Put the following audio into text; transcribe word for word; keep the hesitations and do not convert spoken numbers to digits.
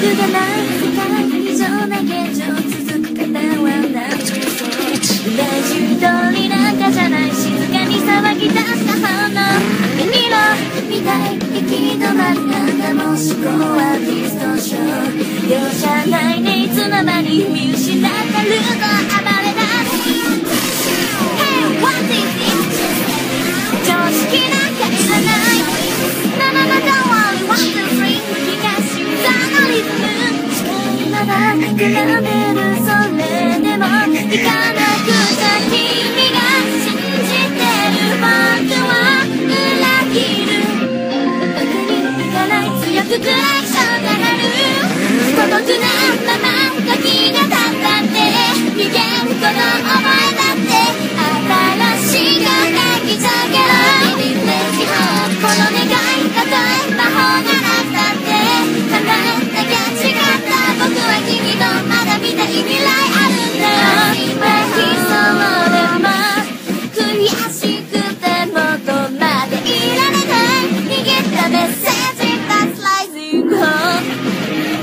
無駄な世界異常な現状続く方は何でそう大中通りなんかじゃない静かに騒ぎ出した反応見ろ見たい行き止まりなんだもう思考はディストーション容赦ないねいつの間に見失ったルート暴れ出す Hey what is it 常識なんかいらない No no no don't worry one two three 気が心臓のリズム視界まだ比べ